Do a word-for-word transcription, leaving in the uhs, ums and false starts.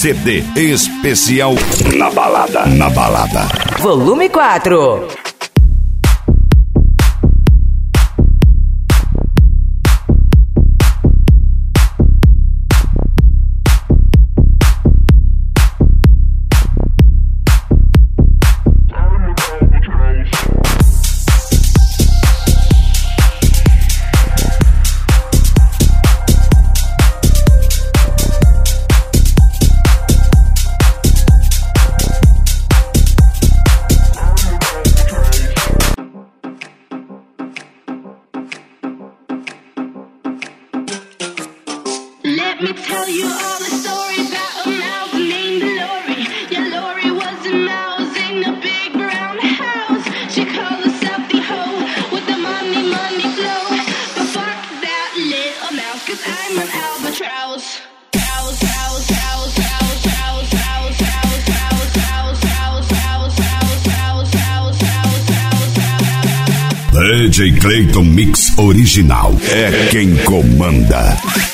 C D especial Na Balada. Na Balada. Volume quatro. Let me tell you all the story about a mouse named Lori. Yeah, Lori was a mouse in a big brown house. She called herself the hoe with the money, money flow. But fuck that little mouse, cause I'm an albatross. House, house, house, house, house, house, house, house, house, house, house, house, house, house, house. D J Clayton Mix Original é quem comanda.